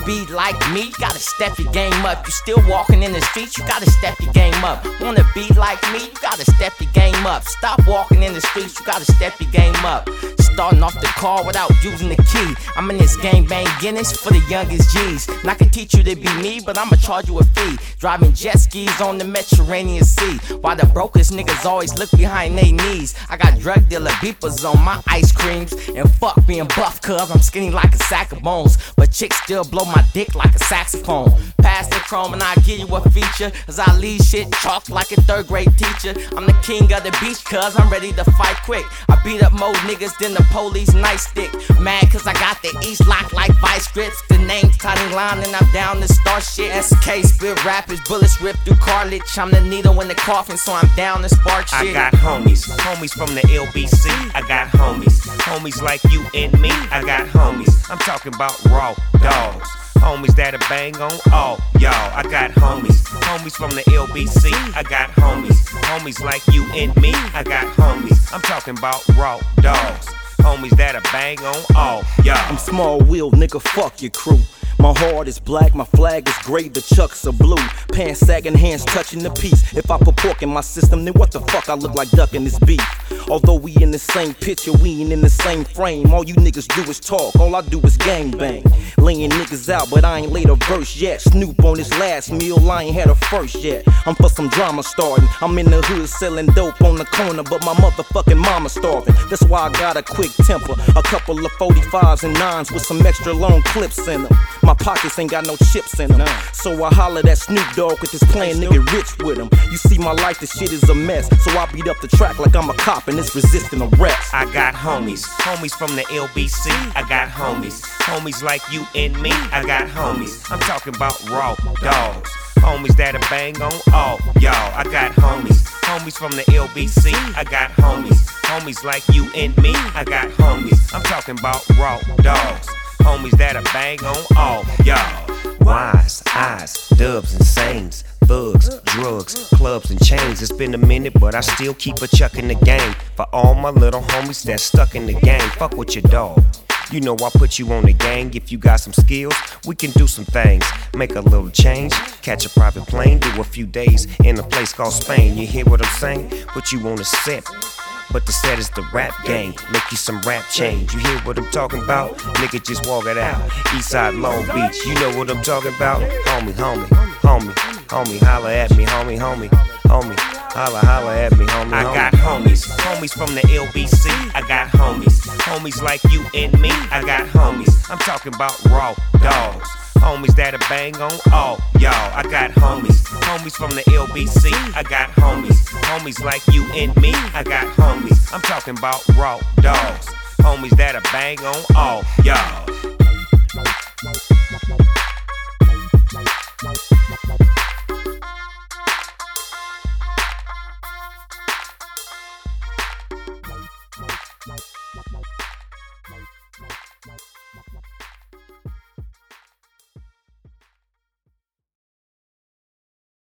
be like me, you gotta step your game up. You still walking in the streets, you gotta step your game up. Wanna be like me, you gotta step your game up. Stop walking in the streets, you gotta step your game up. Starting off the car without using the key. I'm in this game bang Guinness for the youngest G's. And I can teach you to be me, but I'ma charge you a fee. Driving jet skis on the Mediterranean Sea, while the brokest niggas always look behind their knees. I got drug dealer beepers on my ice creams. And fuck being buff, cuz I'm skinny like a sack of bones. But chicks still blow my dick like a saxophone. Pass the chrome and I'll give you a feature, as I leave shit chalk like a third grade teacher. I'm the king of the beach, cuz I'm ready to fight quick. I beat up more niggas than the police nightstick. Mad cause I got the East lock like vice grips. The name's Cutting Line and I'm down to start shit. SK spit rappers, bullets rip through cartilage. I'm the needle in the coffin, so I'm down to spark shit. I got homies, homies from the LBC. I got homies, homies like you and me. I got homies, I'm talking about raw dogs. Homies that'll bang on all y'all. I got homies, homies from the LBC. I got homies, homies like you and me. I got homies, I'm talking about raw dogs. Homies that'll bang on all y'all. I'm small wheel, nigga, fuck your crew. My heart is black, my flag is gray, the chucks are blue. Pants sagging, hands touching the piece. If I put pork in my system, then what the fuck I look like ducking this beef? Although we in the same picture, we ain't in the same frame. All you niggas do is talk, all I do is gang bang. Laying niggas out, but I ain't laid a verse yet. Snoop on his last meal, I ain't had a first yet. I'm for some drama starting. I'm in the hood selling dope on the corner, but my motherfucking mama starving. That's why I got a quick temper. A couple of 45s and 9s with some extra long clips in them. My pockets ain't got no chips in them. So I holler at Snoop Dogg with this plan, nigga rich with him. You see my life, this shit is a mess. So I beat up the track like I'm a cop and it's resisting arrest. I got homies, homies from the LBC. I got homies, homies like you and me. I got homies, I'm talking about raw dogs. Homies that'll bang on all y'all. I got homies, homies from the LBC. I got homies, homies like you and me. I got homies, I'm talking about raw dogs. Homies that'll bang on all y'all. Wise, eyes, dubs and saints, thugs, drugs, clubs and chains. It's been a minute, but I still keep a chuck in the game. For all my little homies that's stuck in the game, fuck with your dog. You know I put you on the gang. If you got some skills, we can do some things. Make a little change, catch a private plane, do a few days in a place called Spain. You hear what I'm saying? Put you on a set, but the set is the rap game. Make you some rap change. You hear what I'm talking about? Nigga, just walk it out. Eastside Long Beach, you know what I'm talking about? Homie, homie, homie, homie, holla at me, homie, homie, homie, holla at me, homie. I got homies, homies from the LBC. I got homies, homies like you and me. I got homies, I'm talking about raw dogs. Homies that'll bang on all y'all. I got homies, homies from the LBC. I got homies, homies like you and me. I got homies, I'm talking about raw dogs. Homies that'll bang on all y'all.